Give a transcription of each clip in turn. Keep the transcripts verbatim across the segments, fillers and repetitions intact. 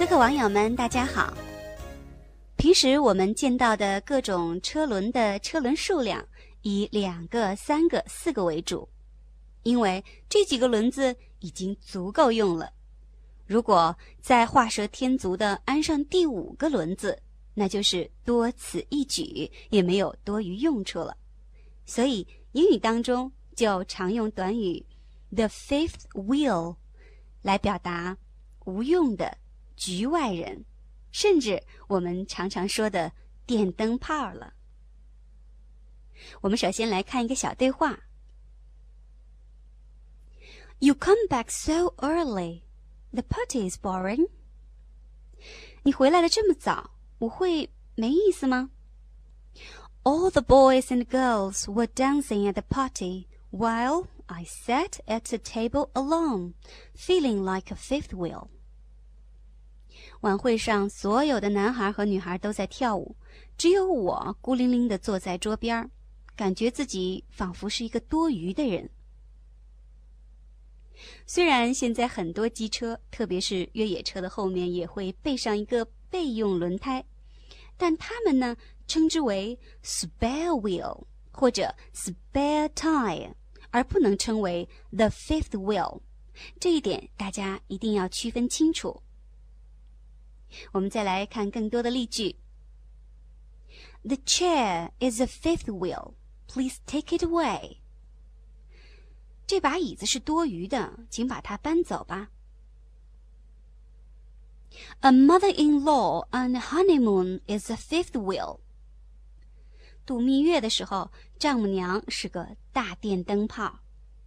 客网友们大家好。平时我们见到的各种车轮的车轮数量以两个、三个、四个为主，因为这几个轮子已经足够用了。如果再画蛇添足地安上第五个轮子，那就是多此一举，也没有多余用处了。所以英语当中就常用短语 the fifth wheel 来表达无用的局外人，甚至我们常常说的电灯泡了。我们首先来看一个小对话。 You come back so early. The party is boring. 你回来的这么早，舞会没意思吗？ All the boys and girls were dancing at the party, while I sat at the table alone, feeling like a fifth wheel. 晚会上所有的男孩和女孩都在跳舞，只有我孤零零地坐在桌边，感觉自己仿佛是一个多余的人。虽然现在很多机车，特别是越野车的后面也会备上一个备用轮胎，但他们呢称之为 spare wheel 或者 spare tire， 而不能称为 the fifth wheel。 这一点大家一定要区分清楚。我们再来看更多的例句。 The chair is a fifth wheel. Please take it away. 这把椅子是多余的，请把它搬走吧。 A mother-in-law on a honeymoon is a fifth wheel. 度蜜月的时候，丈母娘是个大电灯泡。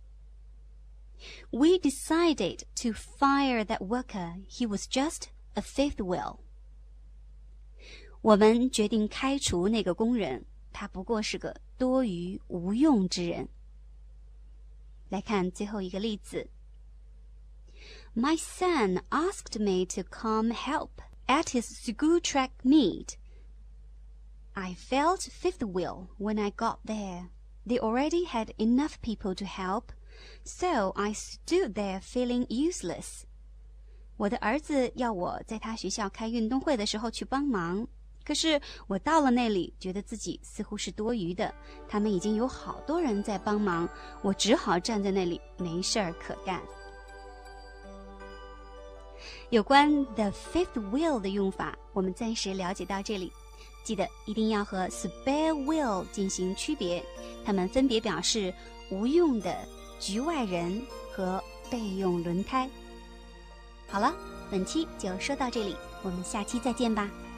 We decided to fire that worker. He was just a fifth wheel. 我们决定开除那个工人，他不过是个多余无用之人。来看最后一个例子。 My son asked me to come help at his school track meet. I felt fifth wheel when I got there. They already had enough people to help, so I stood there feeling useless. 我的儿子要我在他学校开运动会的时候去帮忙，可是我到了那里，觉得自己似乎是多余的。他们已经有好多人在帮忙，我只好站在那里没事儿可干。有关 the fifth wheel 的用法，我们暂时了解到这里。记得一定要和 spare wheel 进行区别，它们分别表示无用的局外人和备用轮胎。好了，本期就说到这里，我们下期再见吧。